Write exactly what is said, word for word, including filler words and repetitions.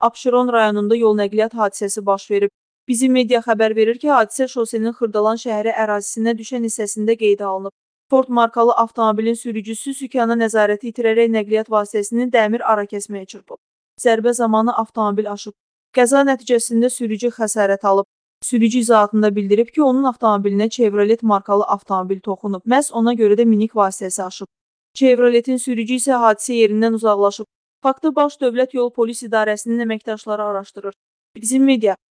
Abşeron rayonunda yol nəqliyyat hadisəsi baş verib. Bizim media xəbər verir ki, hadisə şosenin Xırdalan şəhəri ərazisinə düşən hissəsində qeydə alınıb. Ford markalı avtomobilin sürücüsü sükana nəzarəti itirərək nəqliyyat vasitəsinin dəmir arakəsməyə çırpıb. Zərbə zamanı avtomobil aşıb. Qəza nəticəsində sürücü xəsarət alıb. Sürücü izahatında bildirib ki, onun avtomobilinə Chevrolet markalı avtomobil toxunub. Məhz ona görə də minik vasitəsi aşıb. Chevroletin sürücü isə hadisə yerindən uzaqlaşıb. Faktı Baş Dövlət Yol Polis İdarəsinin əməkdaşları araşdırır. Bizim media